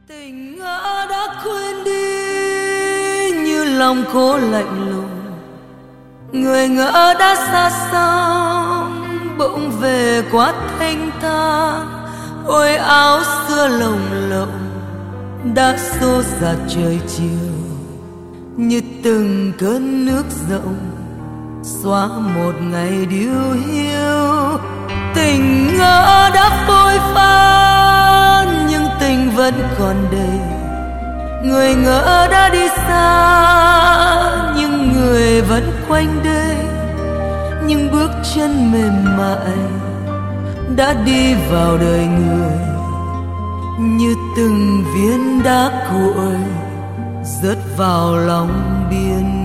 Tình ngỡ đã quên đi như lòng cô lạnh lùng, người ngỡ đã xa xăm bỗng về quá thanh thang. Ôi áo xưa lồng lộng đã xô ra trời chiều, như từng cơn nước rộng xóa một ngày điêu hiu. Tình ngỡ đã phôi pha nhưng tình vẫn còn đây, người ngỡ đã đi xa nhưng người vẫn quanh đây. Những bước chân mềm mại đã đi vào đời người, như từng viên đá cuội rớt vào lòng biển.